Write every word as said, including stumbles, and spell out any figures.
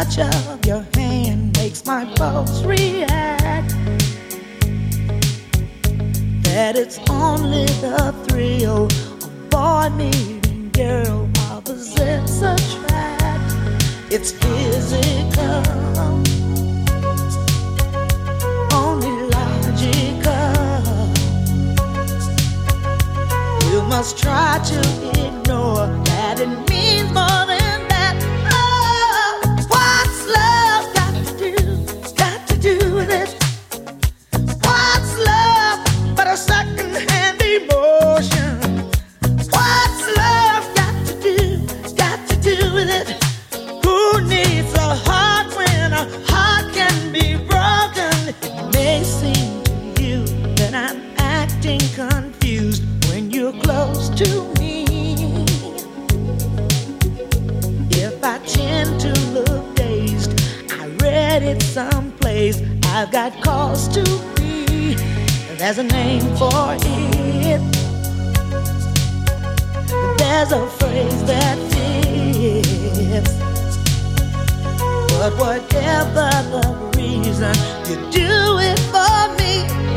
touch of your hand makes my pulse react. That it's only the thrill of boy meeting girl opposites attract. It's physical, only logical. You must try to ignore that it means more than that. Oh, what's love got to do, got to do with it? What's love but a second-hand emotion? What's love got to do, got to do with it? Who needs a heart when a heart can be broken? It may seem to you that I'm acting confused when you're close to me. If I tend to look dazed, I read it someplace. I've got cause to be. There's a name for it. There's a phrase that fits. But whatever the reason, you do it for me.